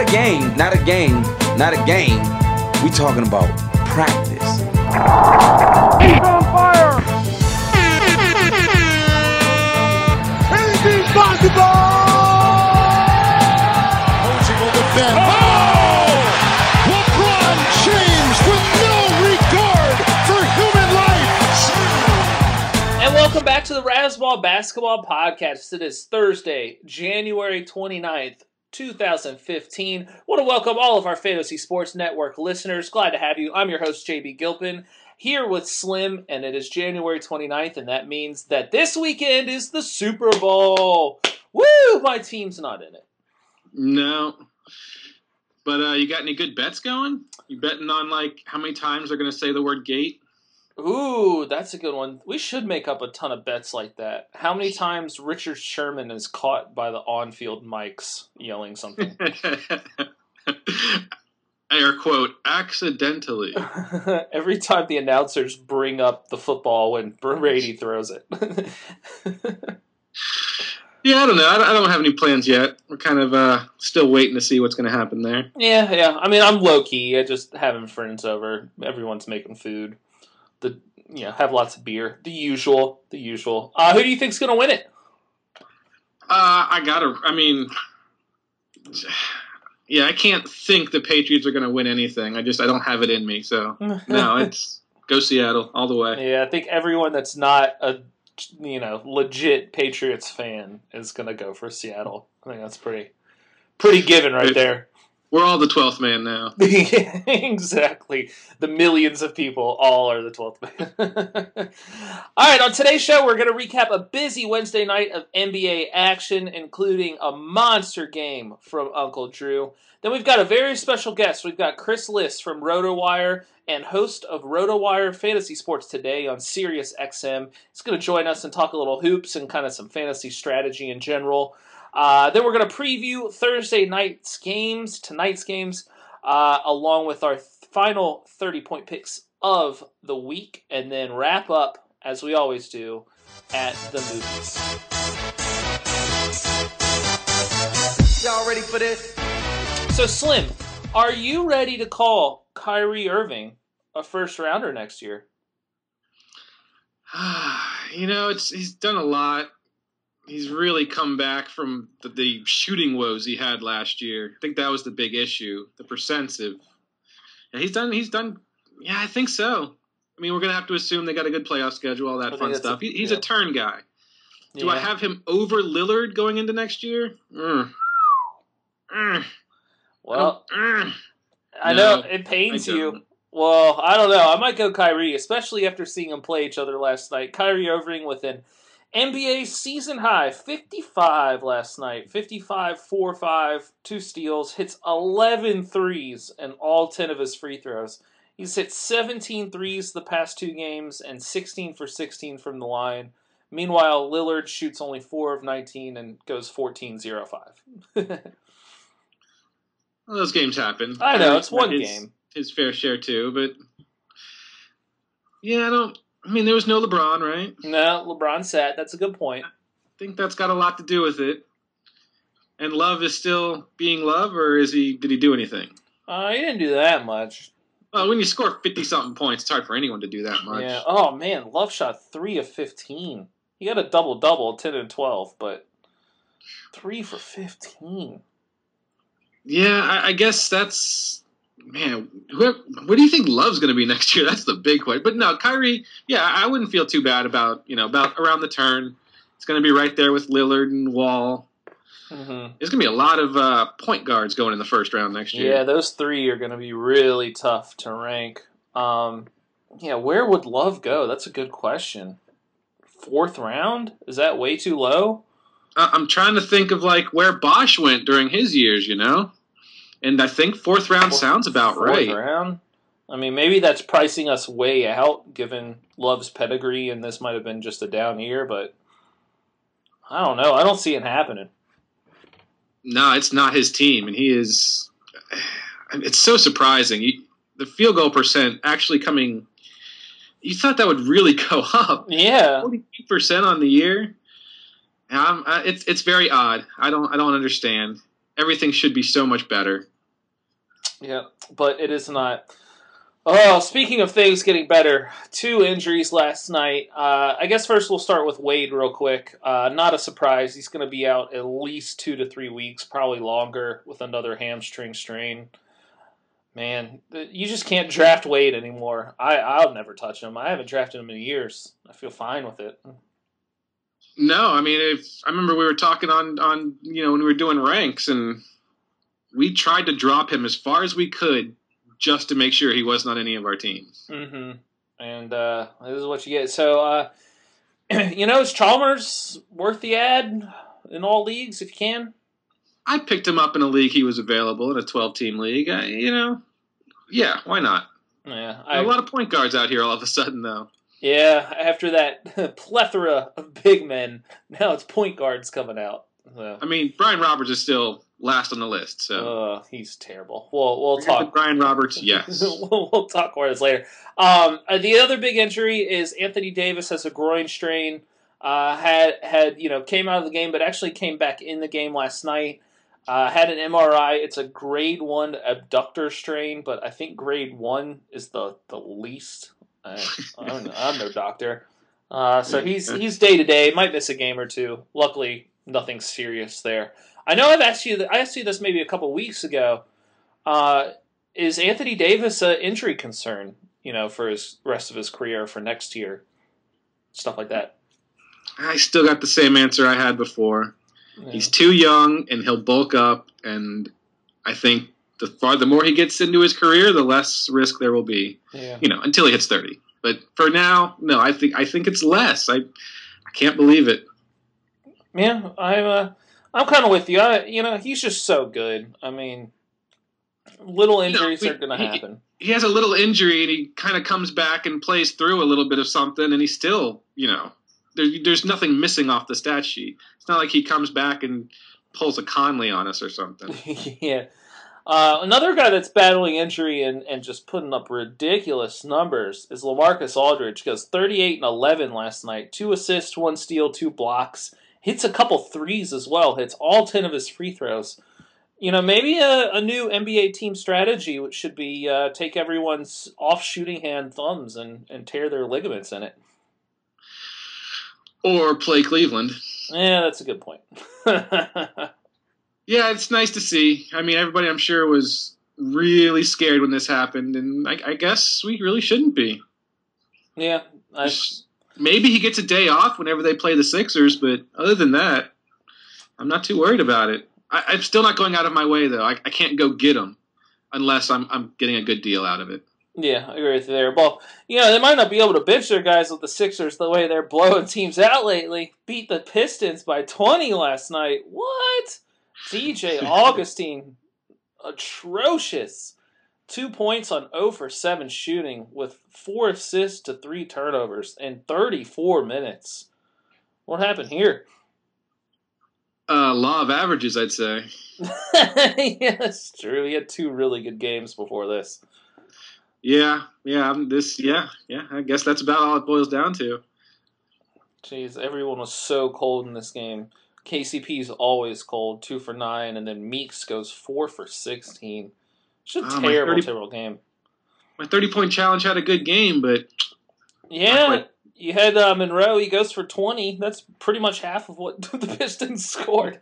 a game, not a game, not a game. We talking about practice. He's on fire! Anything possible! Posey will defend. Oh! LeBron James with no regard for human life. And welcome back to the Razzball Basketball Podcast. It is Thursday, January 29th, 2015. Want to welcome all of our Fantasy Sports Network listeners. Glad to have you. I'm your host, JB Gilpin, here with Slim, and it is January 29th, and that means that this weekend is the Super Bowl. Woo! My team's not in it. No. But you got any good bets going? You betting on, like, how many times they're going to say the word gate? Ooh, that's a good one. We should make up a ton of bets like that. How many times Richard Sherman is caught by the on-field mics yelling something? Air quote, accidentally. Every time the announcers bring up the football when Brady throws it. Yeah, I don't know. I don't have any plans yet. We're kind of still waiting to see what's going to happen there. Yeah. I mean, I'm low-key. I just having friends over. Everyone's making food. Have lots of beer. The usual. Who do you think's going to win it? I can't think the Patriots are going to win anything. I don't have it in me. So, no, it's go Seattle all the way. Yeah, I think everyone that's not a legit Patriots fan is going to go for Seattle. I think that's pretty given right there. We're all the 12th man now. Yeah, exactly. The millions of people all are the 12th man. All right, on today's show, we're going to recap a busy Wednesday night of NBA action, including a monster game from Uncle Drew. Then we've got a very special guest. We've got Chris Liss from RotoWire and host of RotoWire Fantasy Sports Today on Sirius XM. He's going to join us and talk a little hoops and kind of some fantasy strategy in general. Then we're going to preview tonight's games, along with our final 30-point picks of the week, and then wrap up, as we always do, at the movies. Y'all ready for this? So, Slim, are you ready to call Kyrie Irving a first-rounder next year? He's done a lot. He's really come back from the shooting woes he had last year. I think that was the big issue, the percents of. Yeah, he's done. Yeah, I think so. I mean, we're going to have to assume they got a good playoff schedule, all that fun stuff. He's a turn guy. Do I have him over Lillard going into next year? Well, I know it pains you. Well, I don't know. I might go Kyrie, especially after seeing them play each other last night. Kyrie Irving with an NBA season high, 55 last night. 55, 4-5, 2 steals, hits 11 threes and all 10 of his free throws. He's hit 17 threes the past 2 games and 16 for 16 from the line. Meanwhile, Lillard shoots only 4 of 19 and goes 14-0-5. Well, those games happen. I know, it's one game. His fair share too, but yeah, there was no LeBron, right? No, LeBron sat. That's a good point. I think that's got a lot to do with it. And Love is still being Love, or did he do anything? He didn't do that much. Well, when you score 50-something points, it's hard for anyone to do that much. Yeah. Oh, man, Love shot 3 of 15. He got a double-double, 10 and 12, but 3 for 15. Yeah, I guess that's... Man, what do you think Love's going to be next year? That's the big question. But no, Kyrie, yeah, I wouldn't feel too bad about around the turn. It's going to be right there with Lillard and Wall. Mm-hmm. There's going to be a lot of point guards going in the first round next year. Yeah, those 3 are going to be really tough to rank. Where would Love go? That's a good question. 4th round? Is that way too low? I'm trying to think of where Bosch went during his years, And I think 4th round sounds about right. 4th round? I mean, maybe that's pricing us way out, given Love's pedigree, and this might have been just a down year, but I don't know. I don't see it happening. No, it's not his team, and he is... It's so surprising. The field goal percent actually coming... You thought that would really go up. Yeah. 42% on the year. It's very odd. I don't understand. everything should be so much better. Yeah, but it is not. Oh, speaking of things getting better, 2 injuries last night. I guess first we'll start with Wade real quick. Not a surprise. He's going to be out at least 2 to 3 weeks, probably longer, with another hamstring strain. Man, you just can't draft Wade anymore. I'll never touch him. I haven't drafted him in years. I feel fine with it. No, I mean, I remember we were talking on when we were doing ranks, and we tried to drop him as far as we could just to make sure he wasn't on any of our teams. Mm-hmm. And this is what you get. So, is Chalmers worth the ad in all leagues if you can? I picked him up in a league he was available, in a 12-team league. Yeah, why not? Yeah, a lot of point guards out here all of a sudden, though. Yeah, after that plethora of big men, now it's point guards coming out. So. I mean, Brian Roberts is still last on the list, so he's terrible. We'll talk. Brian Roberts, yes. we'll talk more this later. The other big injury is Anthony Davis has a groin strain. Came out of the game, but actually came back in the game last night. Had an MRI. It's a grade 1 abductor strain, but I think grade 1 is the least. I'm no doctor. So he's day to day. Might miss a game or two. Luckily, nothing serious there. I know I asked you this maybe a couple weeks ago. Is Anthony Davis an injury concern? For his rest of his career, for next year, stuff like that. I still got the same answer I had before. Yeah. He's too young, and he'll bulk up. And I think the more he gets into his career, the less risk there will be. Yeah. Until he hits 30. But for now, no. I think it's less. I can't believe it. Yeah, I'm kind of with you. He's just so good. I mean, little injuries are going to happen. He has a little injury, and he kind of comes back and plays through a little bit of something, and he's still, there's nothing missing off the stat sheet. It's not like he comes back and pulls a Conley on us or something. Yeah. Another guy that's battling injury and just putting up ridiculous numbers is LaMarcus Aldridge. Goes 38 and 11 last night. 2 assists, 1 steal, 2 blocks. Hits a couple threes as well. Hits all 10 of his free throws. Maybe a new NBA team strategy should be take everyone's off shooting hand thumbs and tear their ligaments in it. Or play Cleveland. Yeah, that's a good point. Yeah, it's nice to see. I mean, everybody, I'm sure, was really scared when this happened, and I guess we really shouldn't be. Yeah. Maybe he gets a day off whenever they play the Sixers, but other than that, I'm not too worried about it. I'm still not going out of my way, though. I can't go get him unless I'm getting a good deal out of it. Yeah, I agree with you there. Well, they might not be able to bench their guys with the Sixers the way they're blowing teams out lately. Beat the Pistons by 20 last night. What? DJ Augustine, atrocious. 2 points on 0 for 7 shooting with 4 assists to 3 turnovers in 34 minutes. What happened here? Law of averages, I'd say. Yeah, that's true. He had 2 really good games before this. Yeah. I guess that's about all it boils down to. Jeez, everyone was so cold in this game. KCP's always cold, 2 for 9, and then Meeks goes 4 for 16. It's a terrible game. My 30-point challenge had a good game, but... Yeah, you had Monroe, he goes for 20. That's pretty much half of what the Pistons scored.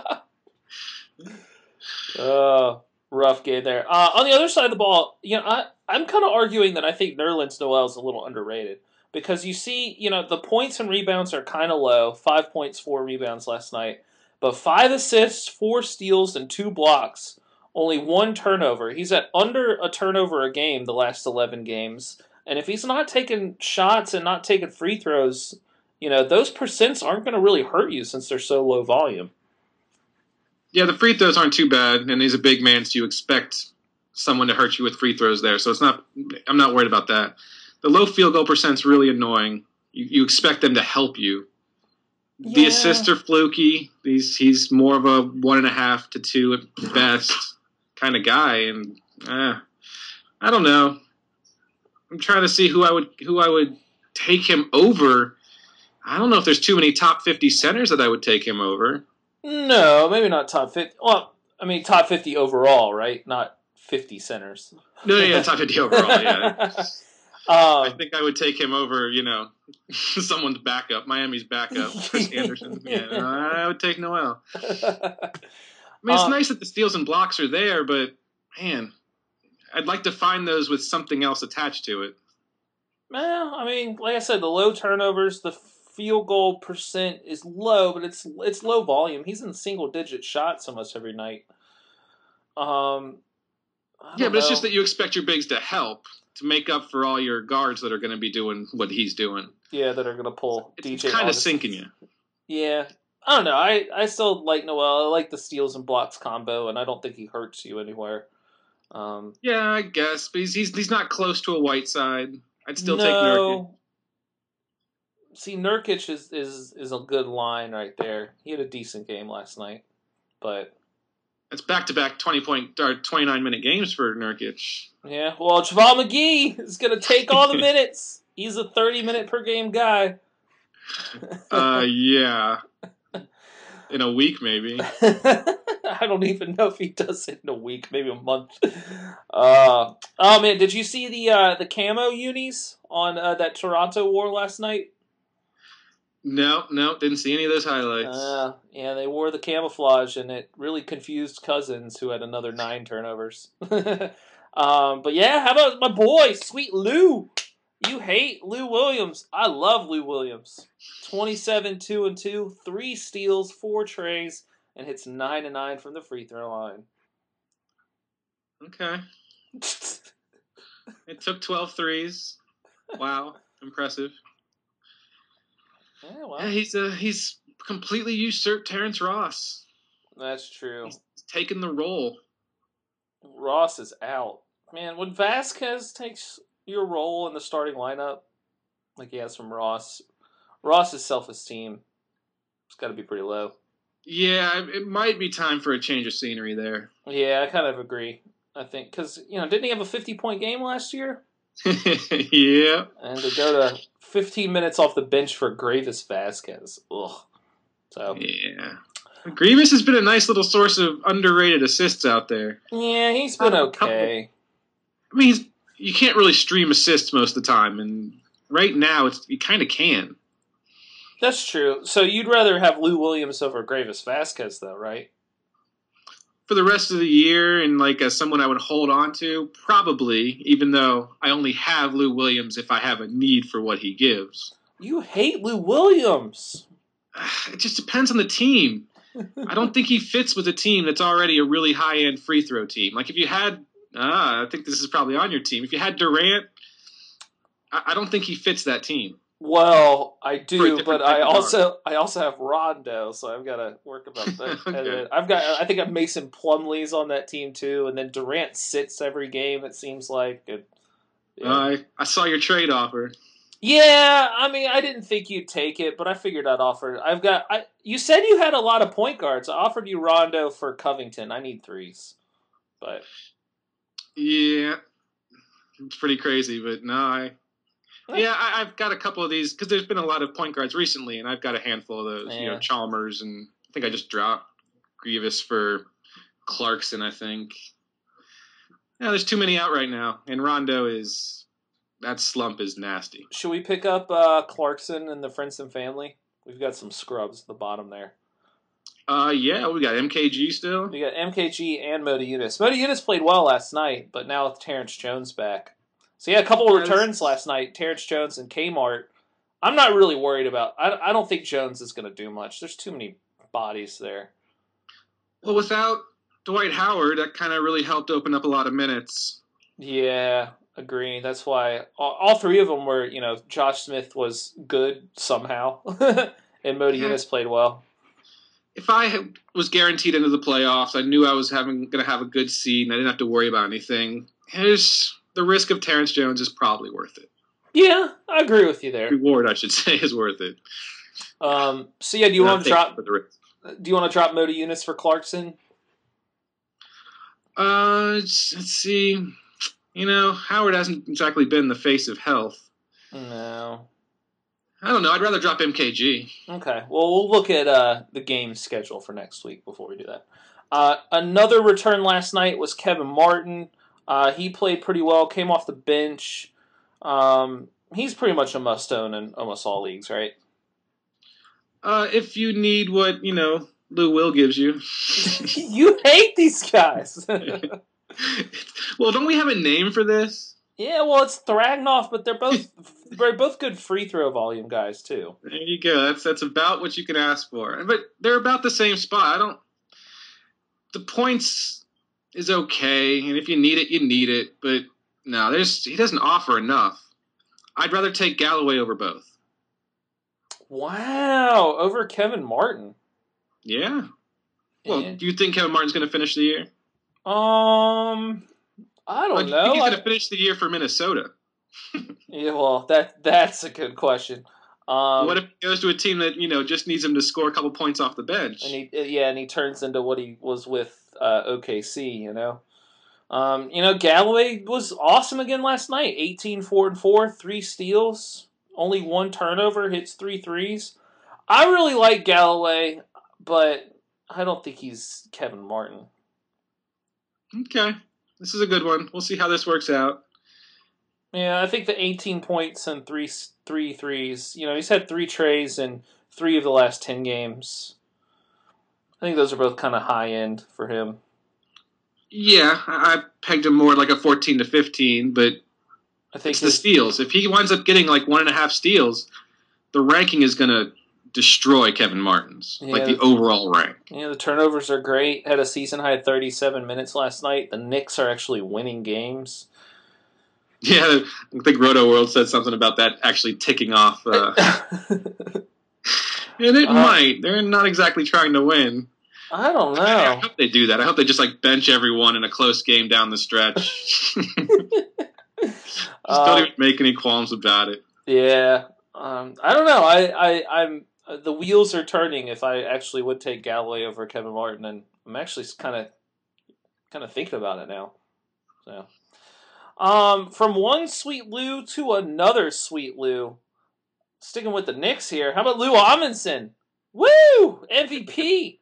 Rough game there. On the other side of the ball, I'm kind of arguing that I think Nerlens Noel is a little underrated. Because you see, the points and rebounds are kind of low. 5 points, 4 rebounds last night. But 5 assists, 4 steals, and 2 blocks. Only 1 turnover. He's at under a turnover a game the last 11 games. And if he's not taking shots and not taking free throws, those percents aren't going to really hurt you since they're so low volume. Yeah, the free throws aren't too bad. And he's a big man, so you expect someone to hurt you with free throws there. So I'm not worried about that. The low field goal percent's really annoying. You expect them to help you. Yeah. The assists are fluky. He's more of a 1.5 to 2 at best kind of guy, and I don't know. I'm trying to see who I would take him over. I don't know if there's too many top 50 centers that I would take him over. No, maybe not top 50. Well, I mean, top 50 overall, right? Not 50 centers. No, yeah, top 50 overall, yeah. I think I would take him over, someone's backup, Miami's backup, Chris Anderson. Yeah, I would take Noel. I mean, it's nice that the steals and blocks are there, but, man, I'd like to find those with something else attached to it. Well, I mean, like I said, the low turnovers, the field goal percent is low, but it's low volume. He's in single-digit shots almost every night. Yeah, but it's just that you expect your bigs to help to make up for all your guards that are going to be doing what he's doing. Yeah, that are going to pull DJ. It's kind of sinking you. Yeah. I don't know. I still like Noel. I like the steals and blocks combo, and I don't think he hurts you anywhere. Yeah, I guess, but he's not close to a Whiteside. I'd still take Nurkic. See, Nurkic is a good line right there. He had a decent game last night, but it's back-to-back 29-minute games for Nurkic. Yeah, well, Javal McGee is going to take all the minutes. He's a 30-minute per game guy. Yeah. In a week, maybe. I don't even know if he does it in a week, maybe a month. Oh man, did you see the camo unis on that Toronto wore last night? No, didn't see any of those highlights. Yeah, they wore the camouflage, and it really confused Cousins, who had another 9 turnovers. But yeah, how about my boy, Sweet Lou? You hate Lou Williams. I love Lou Williams. 27, 2-2, 3 steals, 4 trays, and hits 9-9 from the free throw line. Okay. It took 12 threes. Wow, impressive. Yeah, well. Yeah, he's completely usurped Terrence Ross. That's true. He's taken the role. Ross is out. Man, when Vasquez takes your role in the starting lineup, like he has from Ross's self-esteem, it's got to be pretty low. Yeah, it might be time for a change of scenery there. Yeah, I kind of agree. I think, because, didn't he have a 50-point game last year? Yeah. And to go to 15 minutes off the bench for Gravis Vasquez. Ugh. So. Yeah. Grievous has been a nice little source of underrated assists out there. Yeah, he's been okay. I mean, you can't really stream assists most of the time, and right now you kind of can. That's true. So you'd rather have Lou Williams over Gravis Vasquez, though, right? For the rest of the year, and as someone I would hold on to, probably, even though I only have Lou Williams if I have a need for what he gives. You hate Lou Williams. It just depends on the team. I don't think he fits with a team that's already a really high-end free throw team. If you had, I think this is probably on your team. If you had Durant, I don't think he fits that team. Well, I do, but I also have Rondo, so I've got to work about that. Okay. I think Mason Plumlee's on that team too, and then Durant sits every game. It seems like. I saw your trade offer. Yeah, I mean, I didn't think you'd take it, but I figured I'd offer. You said you had a lot of point guards. I offered you Rondo for Covington. I need 3s, but yeah, it's pretty crazy. But no, I've got a couple of these because there's been a lot of point guards recently, and I've got a handful of those. Yeah. Chalmers, and I think I just dropped Grievous for Clarkson. I think. Yeah, there's too many out right now, and Rondo that slump is nasty. Should we pick up Clarkson and the Friends and Family? We've got some scrubs at the bottom there. Yeah, we got MKG still. We got MKG and Moda Eunice. Moda Eunice played well last night, but now with Terrence Jones back. So yeah, a couple of returns last night. Terrence Jones and Kmart. I'm not really worried about. I don't think Jones is going to do much. There's too many bodies there. Well, without Dwight Howard, that kind of really helped open up a lot of minutes. Yeah, agree. That's why all 3 of them were. Josh Smith was good somehow, and Moda Eunice played well. If I was guaranteed into the playoffs, I knew I was going to have a good seed, and I didn't have to worry about anything. The risk of Terrence Jones is probably worth it. Yeah, I agree with you there. Reward, I should say, is worth it. So yeah, do you want to drop Moda Eunice for Clarkson? Let's see. Howard hasn't exactly been the face of health. No. I don't know. I'd rather drop MKG. Okay. Well, we'll look at the game schedule for next week before we do that. Another return last night was Kevin Martin. He played pretty well, came off the bench. He's pretty much a must-own in almost all leagues, right? If you need what, Lou Will gives you. You hate these guys. Well, don't we have a name for this? Yeah, well, it's Thragnoff, but they're both good free throw volume guys too. There you go. That's about what you can ask for. But they're about the same spot. The points is okay, and if you need it, you need it. But no, he doesn't offer enough. I'd rather take Galloway over both. Wow, over Kevin Martin. Yeah. Well, do you think Kevin Martin's going to finish the year? I don't know. I think he's going to finish the year for Minnesota. Yeah, well, that's a good question. What if he goes to a team that just needs him to score a couple points off the bench? And he turns into what he was with OKC. Galloway was awesome again last night. 18, 4 and 4, 3 steals, only 1 turnover, hits 3 threes. I really like Galloway, but I don't think he's Kevin Martin. Okay. This is a good one. We'll see how this works out. Yeah, I think the 18 points and 3 threes. He's had 3 trays in 3 of the last 10 games. I think those are both kind of high end for him. Yeah, I pegged him more like a 14 to 15, but I think it's the steals. If he winds up getting like 1.5 steals, the ranking is going to destroy Kevin Martin's, like the overall rank. Yeah, the turnovers are great. Had a season high 37 minutes last night. The Knicks are actually winning games. Yeah, I think Roto World said something about that actually ticking off. And it might. They're not exactly trying to win. I don't know. I hope they do that. I hope they just bench everyone in a close game down the stretch. Just don't even make any qualms about it. Yeah. I don't know. I'm the wheels are turning if I actually would take Galloway over Kevin Martin, and I'm actually kind of thinking about it now. So, from one sweet Lou to another sweet Lou. Sticking with the Knicks here. How about Lou Amundsen? Woo! MVP.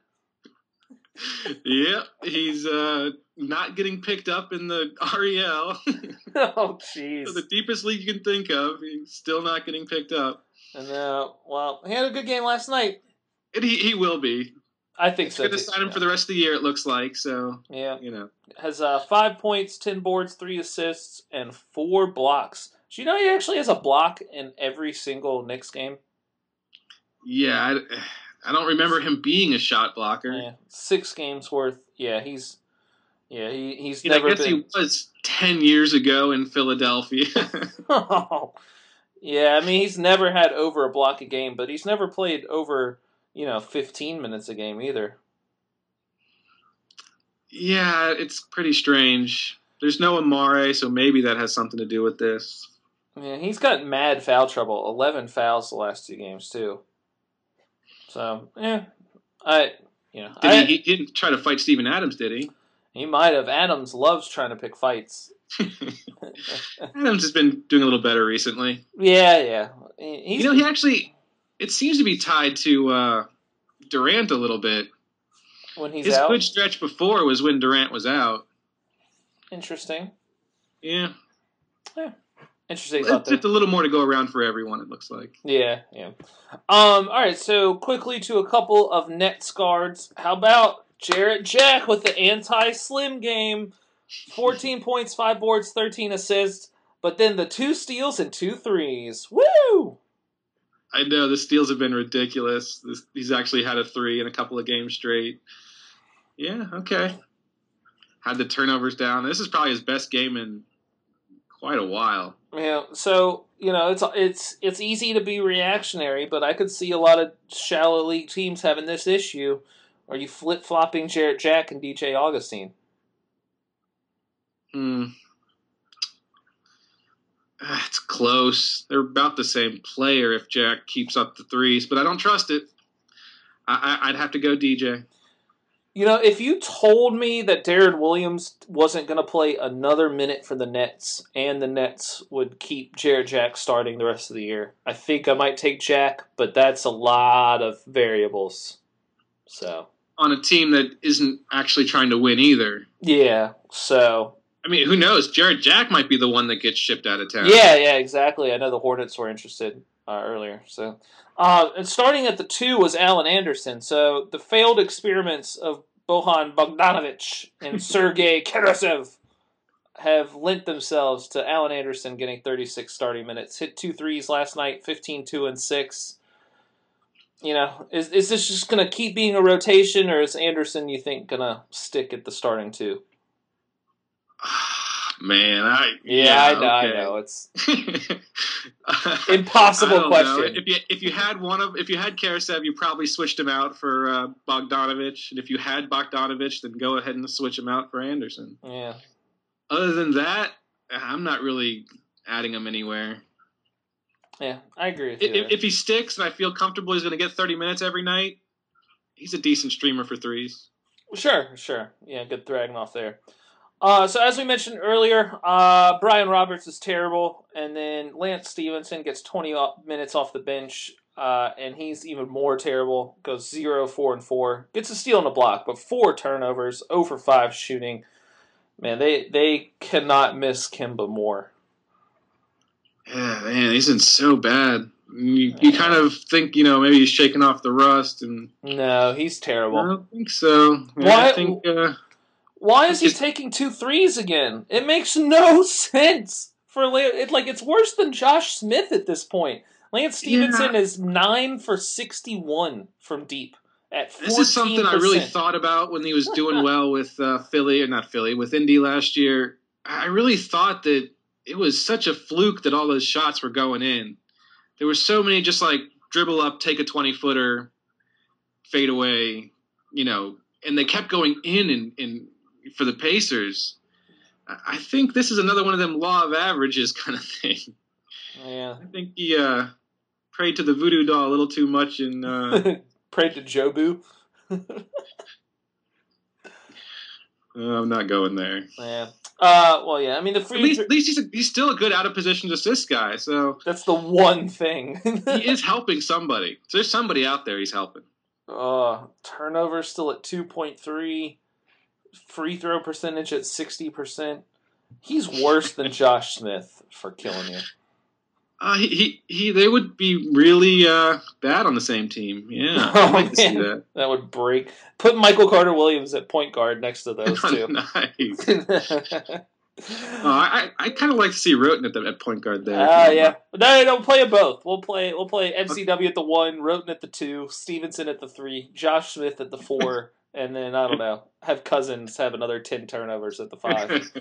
Yep, he's not getting picked up in the REL. Oh, jeez. So the deepest league you can think of, he's still not getting picked up. And well, he had a good game last night. And he will be. I think so. Going to sign him for the rest of the year, it looks like. So yeah, has 5 points, 10 boards, 3 assists, and 4 blocks. Do you know he actually has a block in every single Knicks game? Yeah, I don't remember him being a shot blocker. Yeah, 6 games worth. Yeah, he's never I guess been. he was 10 years ago in Philadelphia. Oh. Yeah, I mean, he's never had over a block a game, but he's never played over, 15 minutes a game either. Yeah, it's pretty strange. There's no Amare, so maybe that has something to do with this. Yeah, he's got mad foul trouble. 11 fouls the last 2 games, too. So, He didn't try to fight Steven Adams, did he? He might have. Adams loves trying to pick fights. Adams has been doing a little better recently. Yeah. He actually, it seems to be tied to Durant a little bit. When he's His out? good stretch before was when Durant was out. Interesting. Yeah. Interesting. It's just a little more to go around for everyone, it looks like. Yeah. All right, so quickly to a couple of Nets guards. How about Jarrett Jack with the anti-slim game? 14 points, 5 boards, 13 assists, but then the 2 steals and 2 threes. Woo! I know, the steals have been ridiculous. He's actually had a 3 in a couple of games straight. Yeah, okay. Had the turnovers down. This is probably his best game in quite a while. Yeah, so, it's easy to be reactionary, but I could see a lot of shallow league teams having this issue. Are you flip-flopping Jarrett Jack and DJ Augustine? It's close. They're about the same player if Jack keeps up the threes, but I don't trust it. I'd have to go DJ. If you told me that Darren Williams wasn't going to play another minute for the Nets and the Nets would keep Jarrett Jack starting the rest of the year, I think I might take Jack, but that's a lot of variables. So on a team that isn't actually trying to win either. Yeah, so... I mean, who knows? Jared Jack might be the one that gets shipped out of town. Yeah, exactly. I know the Hornets were interested earlier. So, and starting at the 2 was Alan Anderson. So the failed experiments of Bojan Bogdanovic and Sergei Karasev have lent themselves to Alan Anderson getting 36 starting minutes. Hit 2 threes last night, 15, 2, and 6. You know, is this just going to keep being a rotation, or is Anderson, you think, going to stick at the starting 2? Man, I know. It's impossible question. If you had Karasev, you probably switched him out for Bogdanovic, and if you had Bogdanovic, then go ahead and switch him out for Anderson. Yeah. Other than that, I'm not really adding him anywhere. Yeah, I agree with you. If he sticks and I feel comfortable he's going to get 30 minutes every night, he's a decent streamer for threes. Sure. Yeah, good dragging off there. So as we mentioned earlier, Brian Roberts is terrible, and then Lance Stevenson gets 20 minutes off the bench, and he's even more terrible. Goes 0, 4, and 4. Gets a steal and a block, but 4 turnovers, 0 for 5 shooting. Man, they cannot miss Kemba Moore. Yeah, man, he's been so bad. You kind of think, maybe he's shaking off the rust. No, he's terrible. I don't think so. Why is he taking 2 threes again? It makes no sense. It's worse than Josh Smith at this point. Lance Stevenson is 9 for 61 from deep at 14%. This is something I really thought about when he was doing well with with Indy last year. I really thought that it was such a fluke that all those shots were going in. There were so many just like dribble up, take a 20-footer, fade away, and they kept going in for the Pacers. I think this is another one of them law of averages kind of thing. Yeah. I think he prayed to the voodoo doll a little too much and prayed to Jobu. I'm not going there. Yeah. I mean, at least he's still a good out of position assist guy. So that's the one thing. He is helping somebody. So there's somebody out there he's helping. Turnovers still at 2.3. Free throw percentage at 60%. He's worse than Josh Smith for killing you. They would be really bad on the same team. Yeah, I'd like to see that. That would break. Put Michael Carter-Williams at point guard next to those two. Nice. I kind of like to see Roten at point guard there. Yeah. No, play it both. We'll play MCW at the 1, Roten at the 2, Stevenson at the 3, Josh Smith at the 4, and then, I don't know, have Cousins have another 10 turnovers at the 5.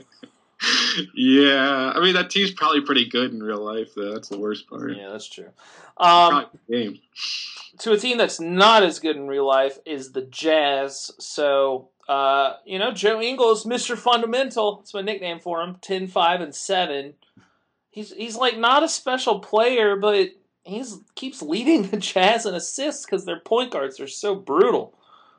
Yeah. I mean, that team's probably pretty good in real life, though. That's the worst part. Yeah, that's true. Game. To a team that's not as good in real life is the Jazz. So, Joe Ingles, Mr. Fundamental, that's my nickname for him, 10, 5, and 7. He's like not a special player, but keeps leading the Jazz in assists because their point guards are so brutal.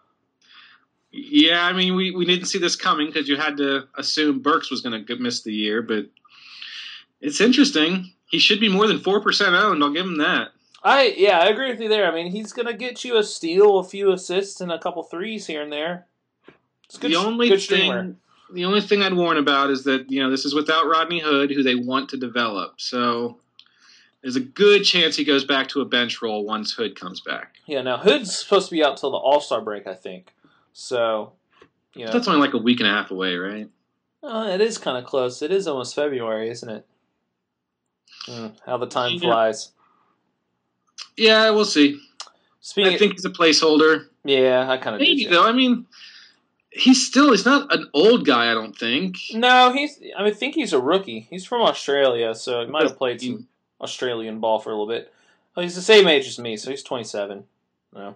Yeah, I mean, we didn't see this coming because you had to assume Burks was going to miss the year, but it's interesting. He should be more than 4% owned. I'll give him that. I agree with you there. I mean, he's going to get you a steal, a few assists, and a couple threes here and there. It's good. The only thing I'd warn about is that this is without Rodney Hood, who they want to develop. So there's a good chance he goes back to a bench role once Hood comes back. Yeah, now Hood's supposed to be out till the All-Star break, I think. So, that's only like a week and a half away, right? It is kind of close. It is almost February, isn't it? How the time flies. Yeah, we'll see. I think he's a placeholder. Yeah, I kind of maybe though. I mean, he's not an old guy. I don't think. No, I think he's a rookie. He's from Australia, so he might have played some Australian ball for a little bit. Oh, he's the same age as me, so he's 27. No.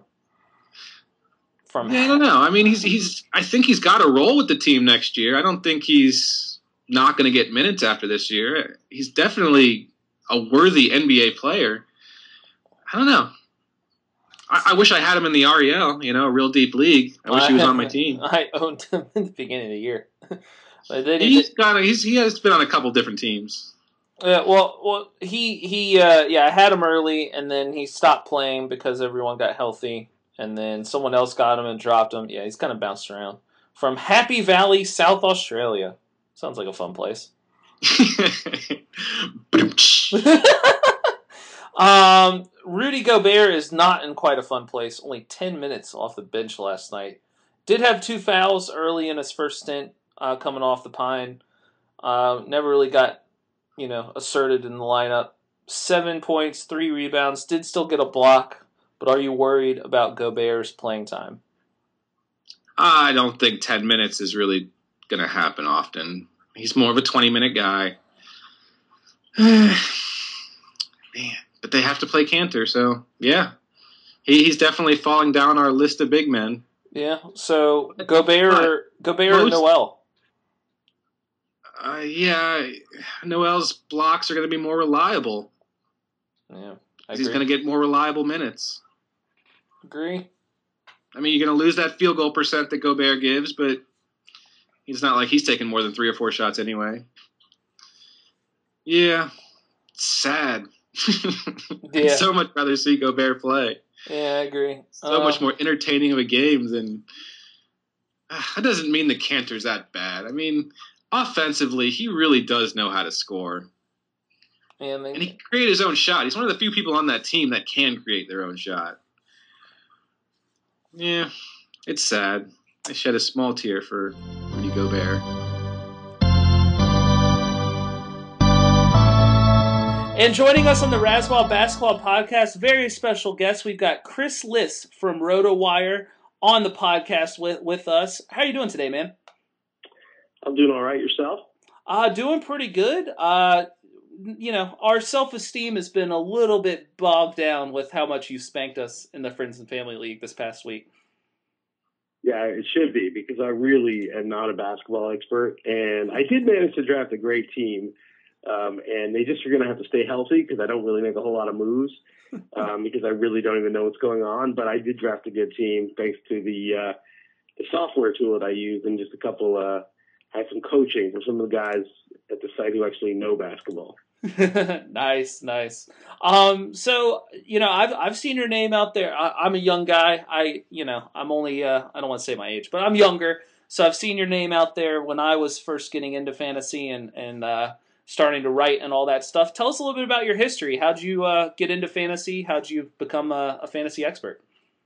I don't know. I mean, I think he's got a role with the team next year. I don't think he's not going to get minutes after this year. He's definitely a worthy NBA player. I don't know. I wish I had him in the REL, a real deep league. I wish he was on my team. I owned him in the beginning of the year. He has been on a couple different teams. Well, I had him early, and then he stopped playing because everyone got healthy. and then someone else got him and dropped him. Yeah, he's kind of bounced around. From Happy Valley, South Australia. Sounds like a fun place. Rudy Gobert is not in quite a fun place. Only 10 minutes off the bench last night. Did have 2 fouls early in his first stint coming off the pine. Never really got, asserted in the lineup. 7 points, 3 rebounds. Did still get a block. But are you worried about Gobert's playing time? I don't think 10 minutes is really going to happen often. He's more of a 20-minute guy. Man, but they have to play Cantor, so yeah. He's definitely falling down our list of big men. Yeah, so Gobert or Noel? Yeah, Noel's blocks are going to be more reliable. Yeah, he's going to get more reliable minutes. Agree. I mean, you're going to lose that field goal percent that Gobert gives, but it's not like he's taking more than 3 or 4 shots anyway. Yeah, it's sad. Yeah. I'd so much rather see Gobert play. Yeah, I agree. So much more entertaining of a game than... that doesn't mean the Cantor's that bad. I mean, offensively, he really does know how to score. Yeah, and he can create his own shot. He's one of the few people on that team that can create their own shot. Yeah, it's sad. I shed a small tear for Rudy Gobert. And joining us on the Razzball Basketball Podcast, very special guest. We've got Chris Liss from RotoWire on the podcast with us. How are you doing today, man? I'm doing all right. Yourself? Doing pretty good. Our self-esteem has been a little bit bogged down with how much you spanked us in the Friends and Family League this past week. Yeah, it should be, because I really am not a basketball expert, and I did manage to draft a great team, and they just are going to have to stay healthy because I don't really make a whole lot of moves because I really don't even know what's going on, but I did draft a good team thanks to the software tool that I use, and just a couple had some coaching from some of the guys at the site who actually know basketball. Nice. So, I've seen your name out there. I'm a young guy. I'm only, I don't want to say my age, but I'm younger. So I've seen your name out there when I was first getting into fantasy and starting to write and all that stuff. Tell us a little bit about your history. How'd you get into fantasy? How'd you become a fantasy expert?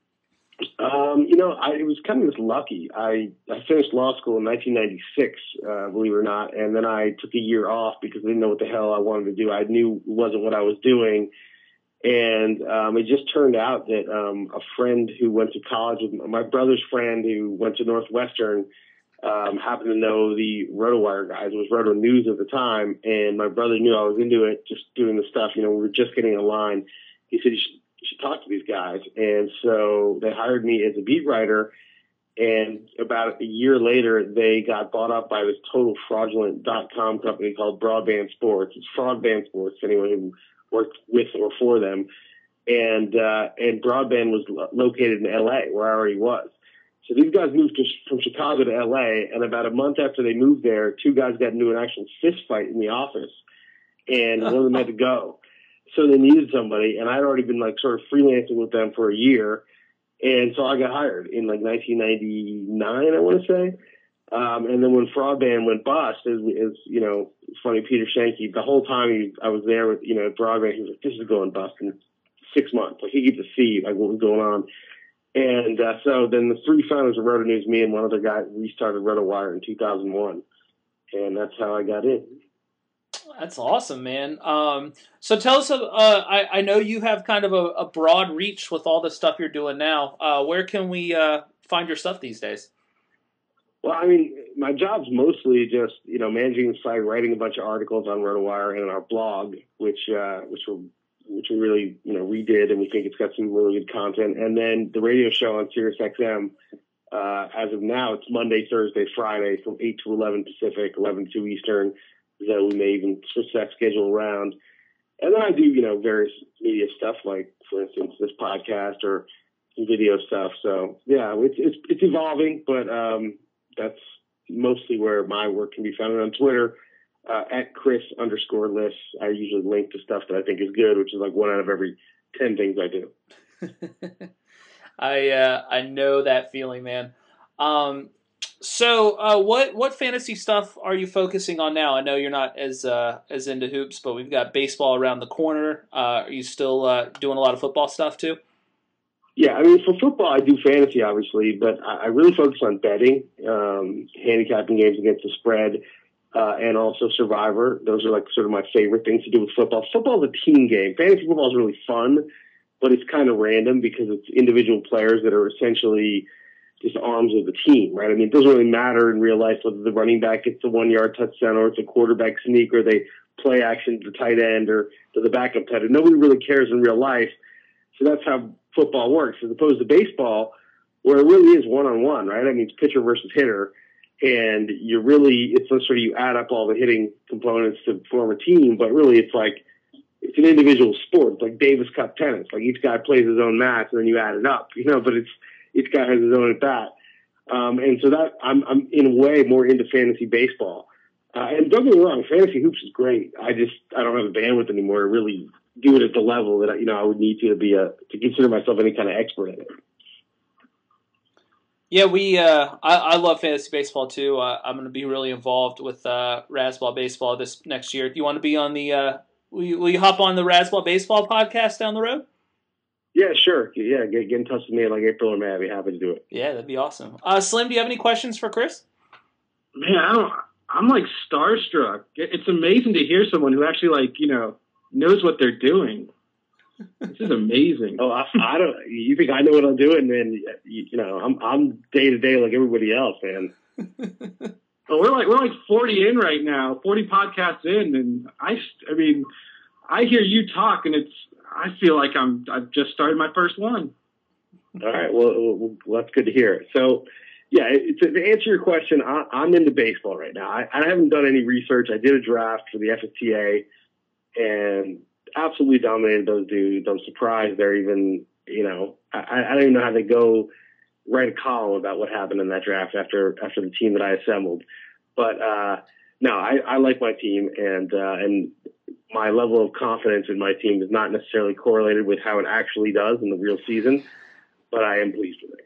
I was kind of just lucky. I finished law school in 1996, believe it or not, and then I took a year off because I didn't know what the hell I wanted to do. I knew it wasn't what I was doing, and it just turned out that a friend who went to college with my brother's friend who went to Northwestern happened to know the RotoWire guys. It was Roto News at the time, and my brother knew I was into it, just doing the stuff. We were just getting in line. He said, you should talk to these guys. And so they hired me as a beat writer. And about a year later, they got bought up by this total fraudulent.com company called Broadband Sports. It's Fraudband Sports, anyone who worked with or for them. And Broadband was located in LA, where I already was. So these guys moved from Chicago to LA. And about a month after they moved there, 2 guys got into an actual fist fight in the office. And one of them had to go. So they needed somebody, and I'd already been sort of freelancing with them for a year, and so I got hired in 1999, I want to say. And then when Broadband went bust, as funny, Peter Schenke, the whole time I was there with Broadband, he was like, "This is going bust in 6 months." He could just see what was going on. And so then the 3 founders of Roto News, me and one other guy, restarted RotoWire in 2001, and that's how I got in. That's awesome, man. So tell us, I know you have kind of a broad reach with all the stuff you're doing now. Where can we find your stuff these days? Well, I mean, my job's mostly just, managing the site, writing a bunch of articles on RotoWire and our blog, which we really, redid, and we think it's got some really good content. And then the radio show on SiriusXM, as of now, it's Monday, Thursday, Friday from 8 to 11 Pacific, 11 to Eastern. So we may even switch that schedule around. And then I do, various media stuff, like, for instance, this podcast or some video stuff. So, yeah, it's evolving, but that's mostly where my work can be found. And on Twitter, at Chris_Liss, I usually link to stuff that I think is good, which is 1 out of every 10 things I do. I know that feeling, man. What fantasy stuff are you focusing on now? I know you're not as into hoops, but we've got baseball around the corner. Are you still doing a lot of football stuff too? Yeah, I mean, for football, I do fantasy, obviously, but I really focus on betting, handicapping games against the spread, and also Survivor. Those are like sort of my favorite things to do with football. Football is a team game. Fantasy football is really fun, but it's kind of random because it's individual players that are essentially just arms of the team, right? I mean, it doesn't really matter in real life whether the running back gets the 1-yard touchdown or it's a quarterback sneak or they play action to the tight end or to the backup tight end. Nobody really cares in real life. So that's how football works, as opposed to baseball, where it really is one-on-one, right? I mean, it's pitcher versus hitter, and it's sort of you add up all the hitting components to form a team, but really it's an individual sport. It's like Davis Cup tennis. Like each guy plays his own match, and then you add it up, but each guy has his own at bat. And so that I'm in a way more into fantasy baseball. And don't get me wrong, fantasy hoops is great. I don't have the bandwidth anymore to really do it at the level that I would need to consider myself any kind of expert in it. Yeah, I love fantasy baseball too. I'm going to be really involved with Razzball Baseball this next year. Do you want to be on the? Will you hop on the Razzball Baseball podcast down the road? Yeah, sure. Yeah, get in touch with me in like April or May. I'd be happy to do it. Yeah, that'd be awesome. Slim, do you have any questions for Chris? Man, I'm like starstruck. It's amazing to hear someone who actually knows what they're doing. This is amazing. Oh, I don't. You think I know what I'm doing? Then I'm day to day like everybody else, man. Well, we're like 40 in right now, 40 podcasts in, and I hear you talk, and I feel like I've just started my first one. All right, well that's good to hear. So, yeah, to answer your question, I'm into baseball right now. I haven't done any research. I did a draft for the FSTA, and absolutely dominated those dudes. I'm surprised they're even, I don't even know how they go write a column about what happened in that draft after the team that I assembled. But no, I like my team, and my level of confidence in my team is not necessarily correlated with how it actually does in the real season, but I am pleased with it.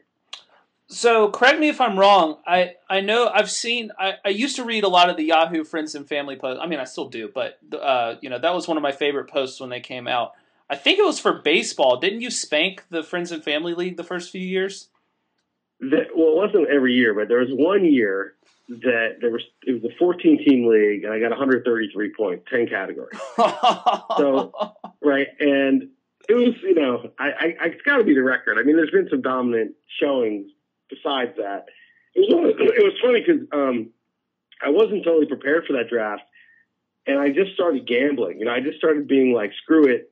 So, correct me if I'm wrong. I know I used to read a lot of the Yahoo Friends and Family posts. I mean, I still do, but that was one of my favorite posts when they came out. I think it was for baseball. Didn't you spank the Friends and Family League the first few years? Well, it wasn't every year, but there was one year that it was a 14-team league, and I got 133 points, 10 categories. So, right, and it was, it's got to be the record. I mean, there's been some dominant showings besides that. It was funny because I wasn't totally prepared for that draft, and I just started gambling. I just started being like, screw it.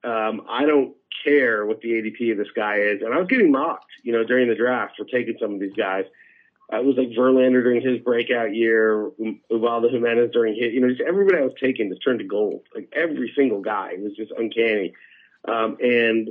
I don't care what the ADP of this guy is. And I was getting mocked, during the draft for taking some of these guys. It was like Verlander during his breakout year, Ubaldo Jimenez during his, just everybody I was taking just turned to gold. Like every single guy. It was just uncanny. And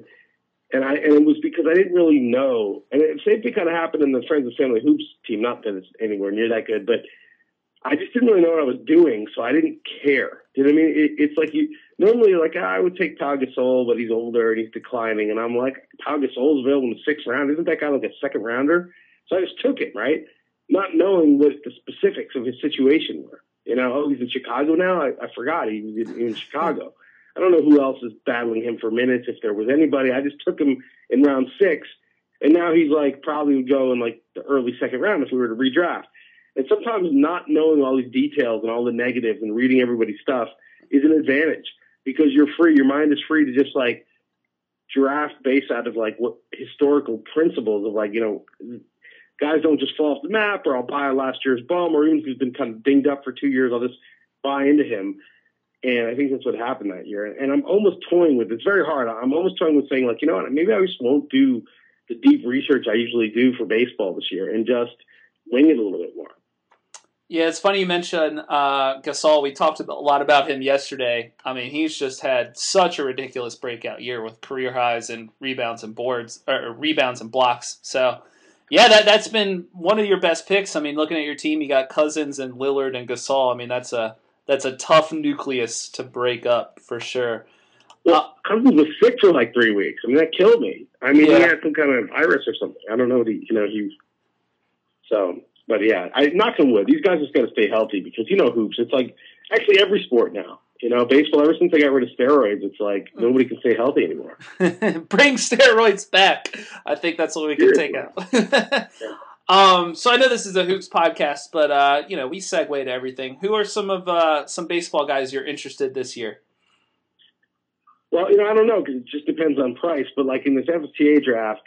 it was because I didn't really know. And the same thing kind of happened in the Friends and Family Hoops team. Not that it's anywhere near that good, but I just didn't really know what I was doing, so I didn't care. Do you know what I mean? It's like normally I would take Pau Gasol, but he's older and he's declining, and I'm like, Pau Gasol's available in the 6th round. Isn't that guy like a 2nd rounder? So I just took it, right? Not knowing what the specifics of his situation were. He's in Chicago now. I forgot he was in Chicago. I don't know who else is battling him for minutes, if there was anybody. I just took him in round 6, and now he's like probably would go in like the early 2nd round if we were to redraft. And sometimes not knowing all these details and all the negatives and reading everybody's stuff is an advantage because you're free. Your mind is free to just like draft based out of like what historical principles of like, guys don't just fall off the map, or I'll buy last year's bum, or even if he's been kind of dinged up for 2 years, I'll just buy into him. And I think that's what happened that year. And I'm almost toying with, it's very hard. I'm almost toying with saying like, maybe I just won't do the deep research I usually do for baseball this year and just wing it a little bit more. Yeah, it's funny you mentioned Gasol. We talked a lot about him yesterday. I mean, he's just had such a ridiculous breakout year with career highs in rebounds and rebounds and blocks. So, yeah, that's been one of your best picks. I mean, looking at your team, you got Cousins and Lillard and Gasol. I mean, that's a tough nucleus to break up for sure. Well, Cousins was sick for like 3 weeks. I mean, that killed me. I mean, Yeah. he had some kind of virus or something. I don't know what but yeah, knock on wood. These guys just got to stay healthy because, hoops. It's like actually every sport now. Baseball, ever since they got rid of steroids, it's like nobody can stay healthy anymore. Bring steroids back. I think that's what we can take out. So I know this is a hoops podcast, but we segue to everything. Who are some baseball guys you're interested this year? Well, I don't know because it just depends on price. But like in this FSTA draft,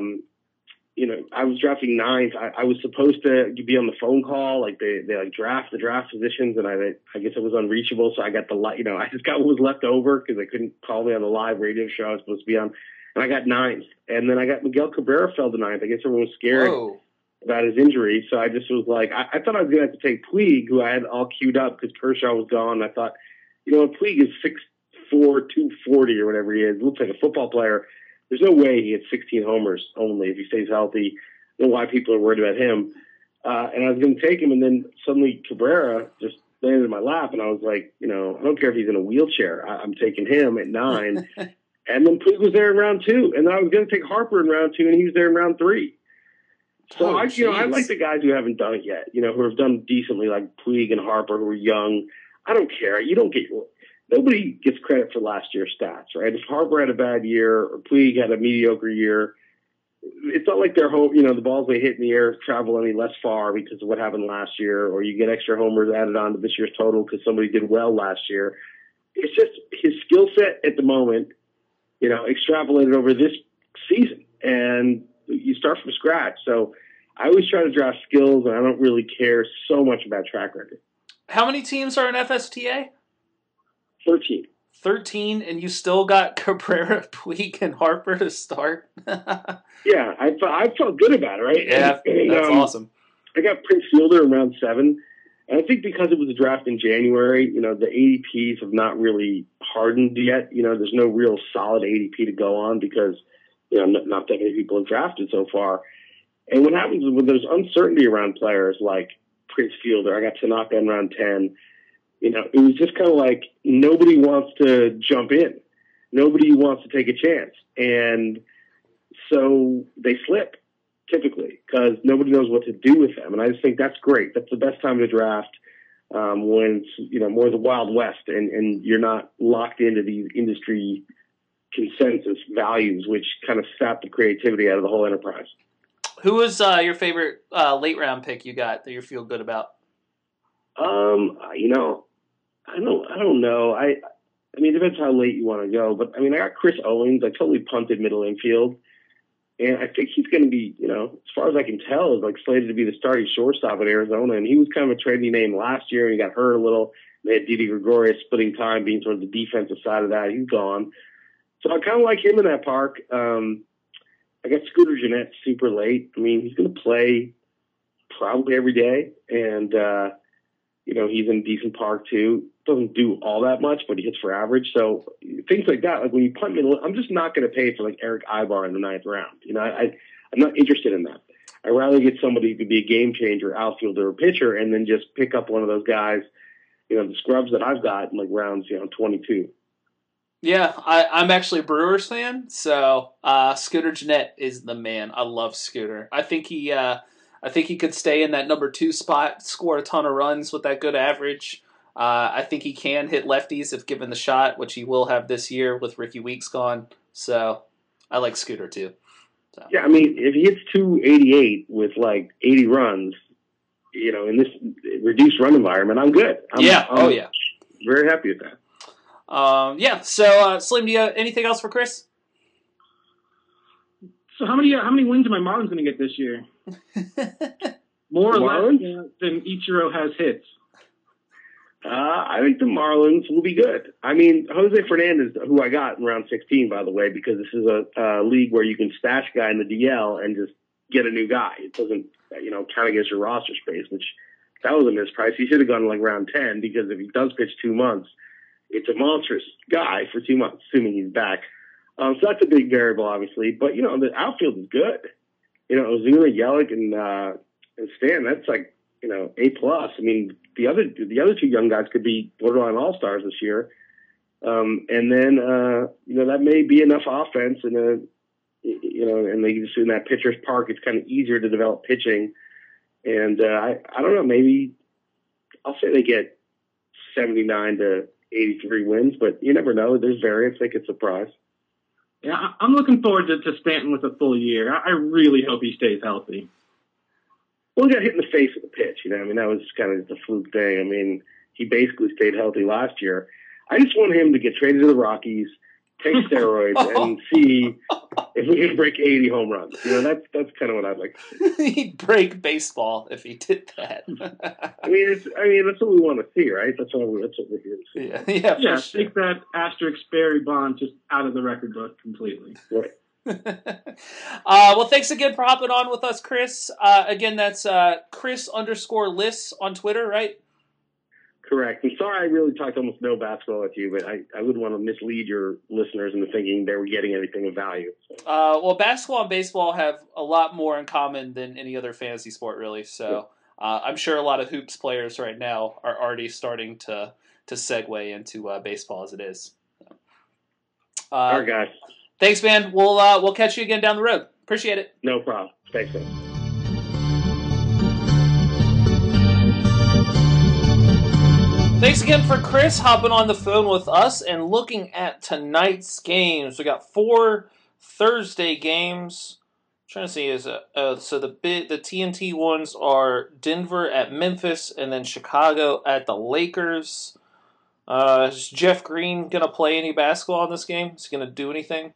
I was drafting ninth. I was supposed to be on the phone call, like they like draft the draft positions, and I guess it was unreachable. So I got I just got what was left over because they couldn't call me on the live radio show I was supposed to be on, and I got ninth. And then I got Miguel Cabrera fell to ninth. I guess everyone was scared about his injury, so I just was like, I thought I was going to have to take Puig, who I had all queued up because Kershaw was gone. I thought, Puig is 6'4", 240 or whatever he is. Looks like a football player. There's no way he hits 16 homers only if he stays healthy. I don't know why people are worried about him. And I was going to take him, and then suddenly Cabrera just landed in my lap, and I was like, I don't care if he's in a wheelchair. I'm taking him at 9. And then Puig was there in round 2, and then I was going to take Harper in round 2, and he was there in round 3. So I like the guys who haven't done it yet, who have done decently, like Puig and Harper, who are young. I don't care. Nobody gets credit for last year's stats, right? If Harper had a bad year or Puig had a mediocre year, it's not like their home, the balls they hit in the air travel any less far because of what happened last year, or you get extra homers added on to this year's total because somebody did well last year. It's just his skill set at the moment, extrapolated over this season, and you start from scratch. So I always try to draft skills, and I don't really care so much about track record. How many teams are in FSTA? 13. 13, and you still got Cabrera, Puig, and Harper to start? Yeah, I felt good about it, right? Yeah, that's awesome. I got Prince Fielder in round 7, and I think because it was a draft in January, the ADPs have not really hardened yet. There's no real solid ADP to go on because, not that many people have drafted so far. And what happens is when there's uncertainty around players like Prince Fielder, I got Tanaka in round 10, it was just kind of like nobody wants to jump in. Nobody wants to take a chance. And so they slip, typically, because nobody knows what to do with them. And I just think that's great. That's the best time to draft when it's, more the Wild West and you're not locked into these industry consensus values, which kind of sap the creativity out of the whole enterprise. Who was your favorite late-round pick you got that you feel good about? I don't know. I mean, it depends how late you want to go. But, I got Chris Owens. I totally punted middle infield. And I think he's going to be, as far as I can tell, is like slated to be the starting shortstop at Arizona. And he was kind of a trendy name last year, and he got hurt a little. They had Didi Gregorius splitting time, being sort of the defensive side of that. He's gone. So I kind of like him in that park. I got Scooter Gennett super late. He's going to play probably every day. And, he's in a decent park too. Doesn't do all that much, but he hits for average. So things like that, like when you punt me, I'm just not going to pay for like Eric Ibar in the 9th round. I'm not interested in that. I'd rather get somebody who could be a game changer, outfielder or pitcher, and then just pick up one of those guys, the scrubs that I've got in like rounds, 22. Yeah, I'm actually a Brewers fan, so Scooter Gennett is the man. I love Scooter. I think he could stay in that number 2 spot, score a ton of runs with that good average. I think he can hit lefties if given the shot, which he will have this year with Ricky Weeks gone. So I like Scooter too. So. Yeah, if he hits 288 with like 80 runs, in this reduced run environment, I'm good. I'm very happy with that. So Slim, do you have anything else for Chris? So how many wins am I Marlins going to get this year? More or less than Ichiro has hits. I think the Marlins will be good. Jose Fernandez, who I got in round 16, by the way, because this is a league where you can stash a guy in the DL and just get a new guy. It doesn't, count against your roster space, which that was a misprice. He should have gone like round 10 because if he does pitch 2 months, it's a monstrous guy for 2 months, assuming he's back. So that's a big variable, obviously. But, the outfield is good. Ozuna, Yelich, and Stan, that's like, A+. The other 2 young guys could be borderline all-stars this year. And then, that may be enough offense and they just in that pitcher's park, it's kind of easier to develop pitching. And I don't know, maybe I'll say they get 79 to 83 wins, but you never know. There's variance. They could surprise. Yeah, I'm looking forward to Stanton with a full year. I really hope he stays healthy. Well, he got hit in the face with the pitch. That was kind of just a fluke thing. He basically stayed healthy last year. I just want him to get traded to the Rockies, take steroids, and see if we can break 80 home runs. That's kind of what I'd like to see. He'd break baseball if he did that. That's what we want to see, right? That's what we're here to see. Yeah, sure. Take that asterisk Barry Bonds just out of the record book completely. Right. Well, thanks again for hopping on with us, Chris. Again, that's Chris_Liss on Twitter, right? Correct. I'm sorry I really talked almost no basketball with you, but I wouldn't want to mislead your listeners into thinking they were getting anything of value. So. Well, basketball and baseball have a lot more in common than any other fantasy sport, really. So I'm sure a lot of hoops players right now are already starting to segue into baseball as it is. All right, guys. Thanks, man. We'll catch you again down the road. Appreciate it. No problem. Thanks, man. Thanks again for Chris hopping on the phone with us and looking at tonight's games. We got 4 Thursday games. I'm trying to see, so the TNT ones are Denver at Memphis and then Chicago at the Lakers. Is Jeff Green going to play any basketball in this game? Is he going to do anything?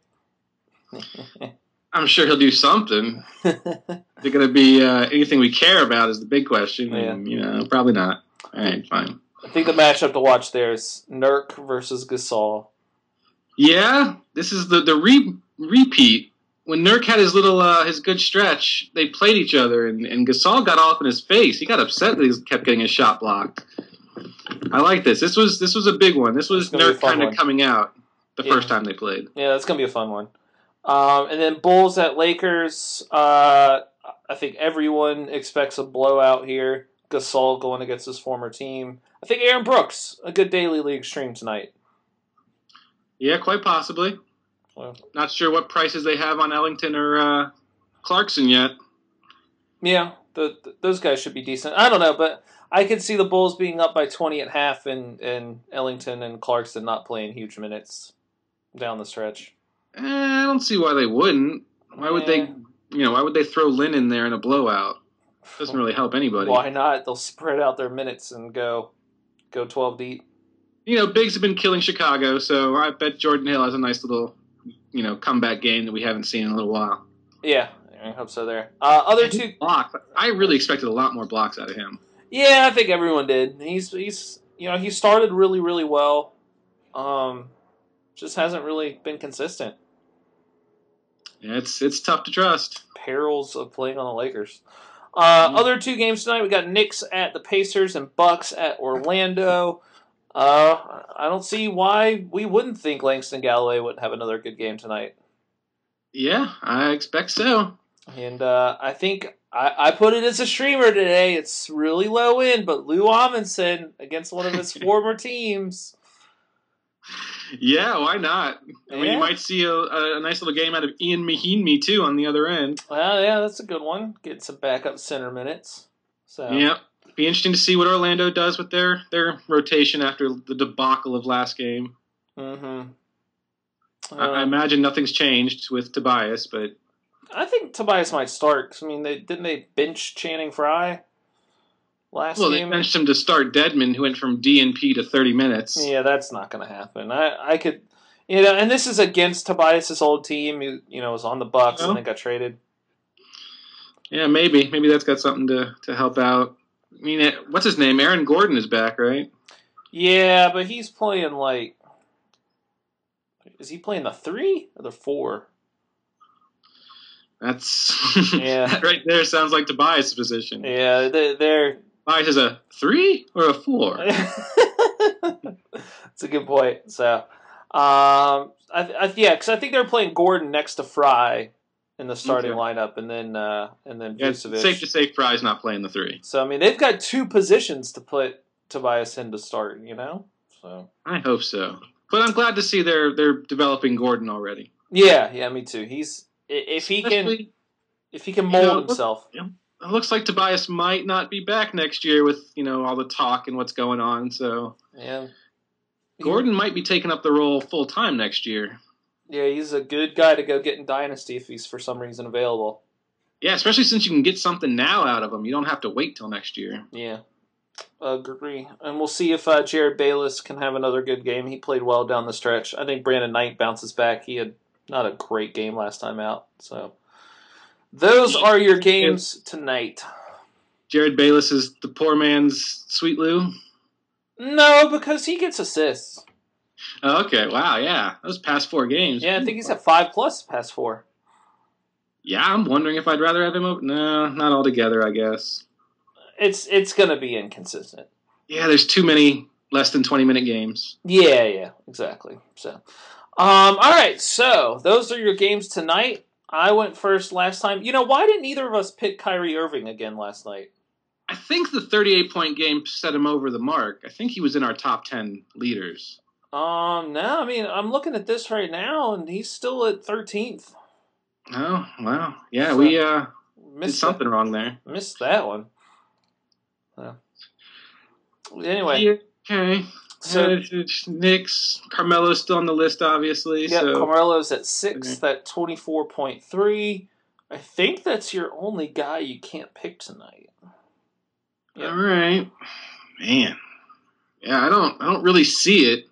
I'm sure he'll do something. Is it going to be anything we care about is the big question. Yeah. And, probably not. All right, fine. I think the matchup to watch there is Nurk versus Gasol. Yeah, this is the repeat. When Nurk had his his good stretch, they played each other, and Gasol got off in his face. He got upset that he kept getting his shot blocked. I like this. This was a big one. This was Nurk kind of coming out the first time they played. Yeah, that's going to be a fun one. And then Bulls at Lakers. I think everyone expects a blowout here. Gasol going against his former team. I think Aaron Brooks, a good daily league stream tonight. Yeah, quite possibly. Well, not sure what prices they have on Ellington or Clarkson yet. Yeah, those guys should be decent. I don't know, but I could see the Bulls being up by 20 at half and Ellington and Clarkson not playing huge minutes down the stretch. I don't see why they wouldn't. Why would they? Why would they throw Lynn in there in a blowout? Doesn't really help anybody. Why not? They'll spread out their minutes and go 12 deep. Bigs have been killing Chicago, so I bet Jordan Hill has a nice little, comeback game that we haven't seen in a little while. Yeah, I hope so there. Other two blocks. I really expected a lot more blocks out of him. Yeah, I think everyone did. He's he started really, really well. Just hasn't really been consistent. Yeah, it's tough to trust. Perils of playing on the Lakers. Other two games tonight, we got Knicks at the Pacers and Bucks at Orlando. I don't see why we wouldn't think Langston Galloway would have another good game tonight. Yeah, I expect so. And I think I put it as a streamer today. It's really low end, but Lou Amundsen against one of his former teams. Yeah, why not? I mean, you might see a nice little game out of Ian Mahinmi, too, on the other end. Well, yeah, that's a good one. Get some backup center minutes. So yeah, be interesting to see what Orlando does with their rotation after the debacle of last game. Mm-hmm. I imagine nothing's changed with Tobias, but I think Tobias might start. 'Cause, I mean, didn't they bench Channing Frye last game? Well, they benched him to start Dedmon, who went from DNP to 30 minutes. Yeah, that's not going to happen. I could, and this is against Tobias's old team. Who, was on the Bucks and then got traded. Yeah, maybe that's got something to help out. I mean, what's his name? Aaron Gordon is back, right? Yeah, but he's playing is he playing the 3 or the 4? That's that right there sounds like Tobias' position. Yeah, they're Tobias is a 3 or a 4? That's a good point. So, because I think they're playing Gordon next to Frye in the starting lineup, and then Vucevic. It's safe to say Frye's not playing the 3. So I mean, they've got 2 positions to put Tobias in to start. So I hope so. But I'm glad to see they're developing Gordon already. Yeah, me too. If he can mold himself. It looks like Tobias might not be back next year with all the talk and what's going on. So yeah, Gordon might be taking up the role full time next year. Yeah, he's a good guy to go get in Dynasty if he's for some reason available. Yeah, especially since you can get something now out of him. You don't have to wait till next year. Yeah, agree. And we'll see if Jared Bayless can have another good game. He played well down the stretch. I think Brandon Knight bounces back. He had not a great game last time out. So those are your games tonight. Jared Bayless is the poor man's Sweet Lou? No, because he gets assists. Oh, okay, wow, yeah. Those past 4 games. Yeah, I think he's at 5+ past 4. Yeah, I'm wondering if I'd rather have him over. No, not altogether, I guess. It's going to be inconsistent. Yeah, there's too many less than 20-minute games. Yeah, exactly. So, all right, so those are your games tonight. I went first last time. Why didn't either of us pick Kyrie Irving again last night? I think the 38-point game set him over the mark. I think he was in our top 10 leaders. No, I mean, I'm looking at this right now, and he's still at 13th. Oh, wow. Yeah, so we did something wrong there. Missed that one. Anyway. Yeah, okay. So Knicks, Carmelo's still on the list, obviously. Yeah, so. Carmelo's at 6th at 24.3. I think that's your only guy you can't pick tonight. Yep. All right, man. Yeah, I don't really see it.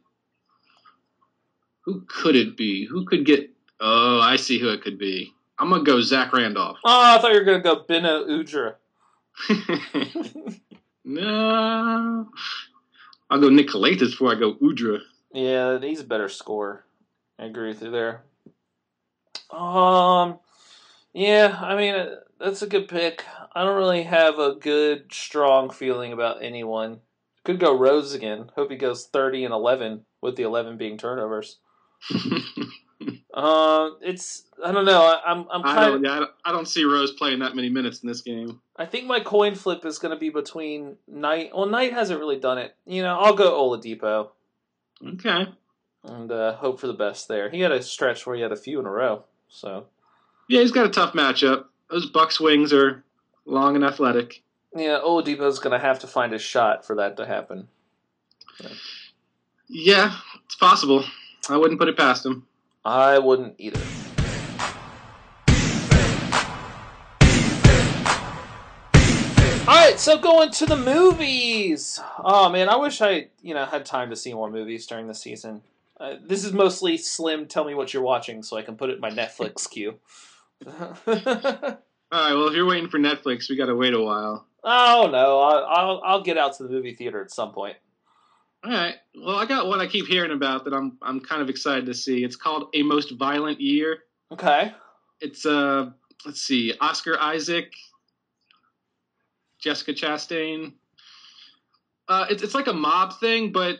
Who could it be? Who could get? Oh, I see who it could be. I'm gonna go Zach Randolph. Oh, I thought you were gonna go Beno Udrih. No, I'll go Nick Calathes before I go Udrih. Yeah, he's a better scorer. I agree with you there. Yeah, I mean that's a good pick. I don't really have a good, strong feeling about anyone. Could go Rose again. Hope he goes 30 and 11 with the 11 being turnovers. I don't know. I don't see Rose playing that many minutes in this game. I think my coin flip is going to be between Knight. Well, Knight hasn't really done it. I'll go Oladipo. Okay. And hope for the best there. He had a stretch where he had a few in a row. So. Yeah, he's got a tough matchup. Those Bucks wings are long and athletic. Yeah, Oladipo's going to have to find a shot for that to happen. So. Yeah, it's possible. I wouldn't put it past him. I wouldn't either. Alright, so going to the movies. Oh man, I wish I had time to see more movies during the season. This is mostly Slim, tell me what you're watching so I can put it in my Netflix queue. Alright, well if you're waiting for Netflix, we gotta wait a while. Oh no, I'll get out to the movie theater at some point. All right. Well, I got one I keep hearing about that I'm kind of excited to see. It's called A Most Violent Year. Okay. It's let's see, Oscar Isaac, Jessica Chastain. It's like a mob thing, but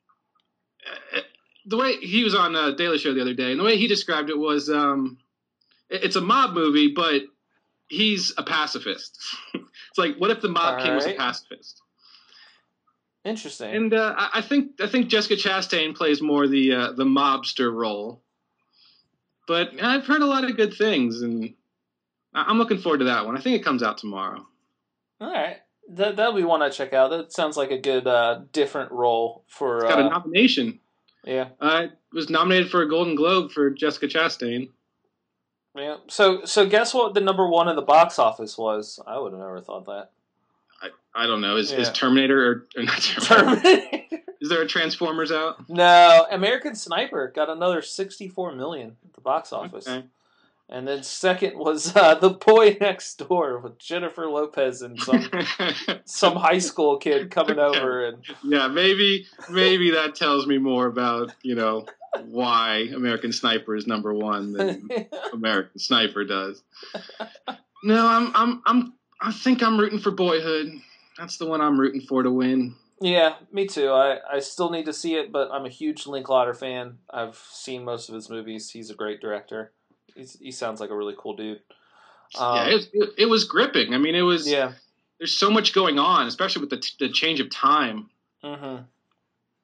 the way he was on Daily Show the other day, and the way he described it was, it's a mob movie, but he's a pacifist. It's like, what if the mob king was a pacifist? Interesting. And I think Jessica Chastain plays more the mobster role. But I've heard a lot of good things, and I'm looking forward to that one. I think it comes out tomorrow. All right. That'll be one I check out. That sounds like a good different role for... It's got a nomination. Yeah. It was nominated for a Golden Globe for Jessica Chastain. Yeah. So guess what the number one in the box office was? I would have never thought that. I don't know. Is Terminator or not Terminator? Is there a Transformers out? No. American Sniper got another $64 million at the box office. Okay. And then second was The Boy Next Door with Jennifer Lopez and some high school kid coming over. And yeah, maybe that tells me more about why American Sniper is number one than American Sniper does. No, I think I'm rooting for Boyhood. That's the one I'm rooting for to win. Yeah, me too. I still need to see it, but I'm a huge Linklater fan. I've seen most of his movies. He's a great director. He sounds like a really cool dude. It was gripping. I mean, it was. Yeah. There's so much going on, especially with the change of time. Mm-hmm.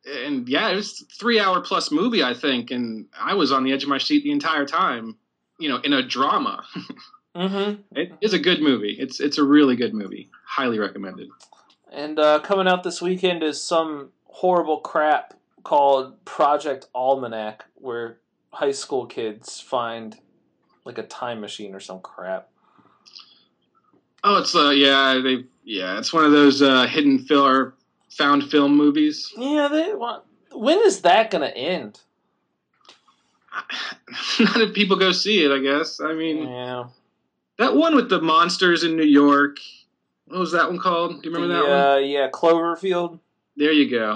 And yeah, it was a 3-hour plus movie, I think, and I was on the edge of my seat the entire time. In a drama. Mm-hmm. It is a good movie. It's a really good movie. Highly recommended. And coming out this weekend is some horrible crap called Project Almanac, where high school kids find like a time machine or some crap. Oh, it's it's one of those hidden film or found film movies. Yeah, when is that gonna end? Not if people go see it, I guess. I mean, yeah. That one with the monsters in New York. What was that one called? Do you remember that one? Yeah, Cloverfield. There you go.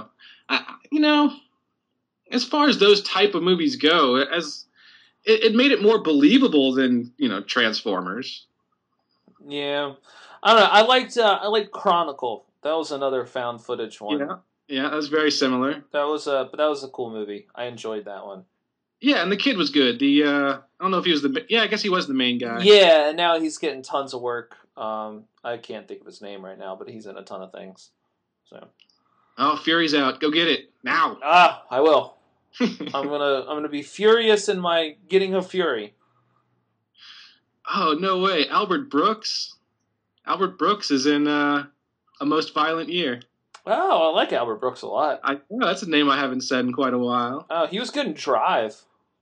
As far as those type of movies go, it made it more believable than Transformers. Yeah, I don't know. I liked Chronicle. That was another found footage one. Yeah, that was very similar. That was a cool movie. I enjoyed that one. Yeah, and the kid was good. I don't know if he was I guess he was the main guy. Yeah, and now he's getting tons of work. I can't think of his name right now, but he's in a ton of things. So. Oh, Fury's out. Go get it now. I will. I'm gonna be furious in my getting of Fury. Oh, no way. Albert Brooks is in A Most Violent Year. Oh, I like Albert Brooks a lot. That's a name I haven't said in quite a while. Oh, he was good in Drive.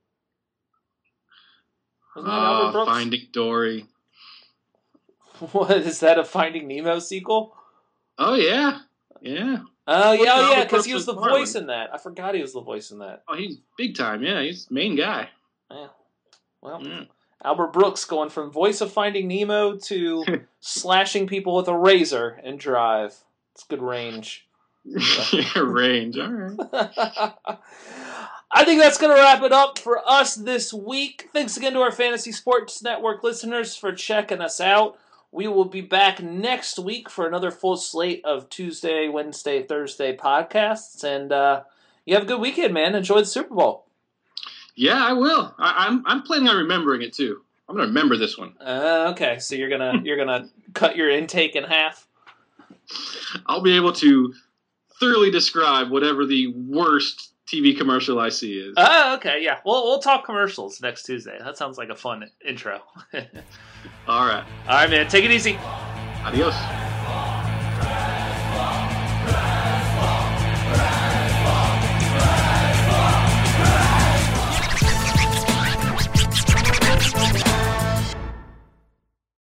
Wasn't that Albert Brooks? Finding Dory. What, is that a Finding Nemo sequel? Oh, yeah. Yeah. Oh, yeah, Albert because Brooks he was the Marlin. voice in that. I forgot he was the voice in that. Oh, he's big time, yeah. He's the main guy. Yeah. Well, Albert Brooks going from voice of Finding Nemo to slashing people with a razor in Drive. It's good range. Range, all right. I think that's going to wrap it up for us this week. Thanks again to our Fantasy Sports Network listeners for checking us out. We will be back next week for another full slate of Tuesday, Wednesday, Thursday podcasts. And you have a good weekend, man. Enjoy the Super Bowl. Yeah, I will. I'm planning on remembering it too. I'm gonna remember this one. Okay, so you're gonna cut your intake in half. I'll be able to thoroughly describe whatever the worst TV commercial I see is. Oh, okay, yeah. We'll talk commercials next Tuesday. That sounds like a fun intro. All right. All right, man. Take it easy. Adios.